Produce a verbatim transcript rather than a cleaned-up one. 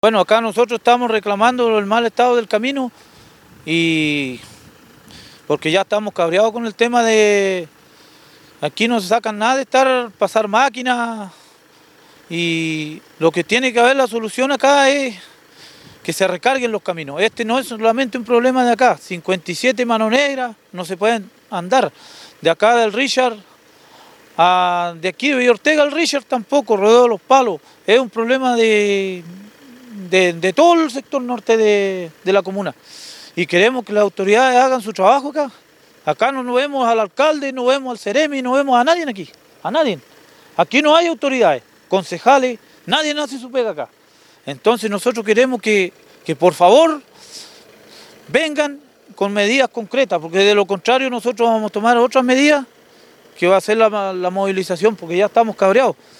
Bueno, acá nosotros estamos reclamando el mal estado del camino y porque ya estamos cabreados con el tema de aquí no se sacan nada de estar, pasar máquinas y lo que tiene que haber la solución acá es que se recarguen los caminos. Este no es solamente un problema de acá, cincuenta y siete Mano Negra no se pueden andar, de acá del Richard, a, de aquí de Villa Ortega al Richard tampoco, Rodeo de los Palos, es un problema de... De, de todo el sector norte de, de la comuna. Y queremos que las autoridades hagan su trabajo acá. Acá no nos vemos al alcalde, no vemos al Ceremi, no vemos a nadie aquí. A nadie. Aquí no hay autoridades, concejales, nadie hace su pega acá. Entonces nosotros queremos que, que por favor vengan con medidas concretas, porque de lo contrario nosotros vamos a tomar otras medidas que va a ser la, la movilización, porque ya estamos cabreados.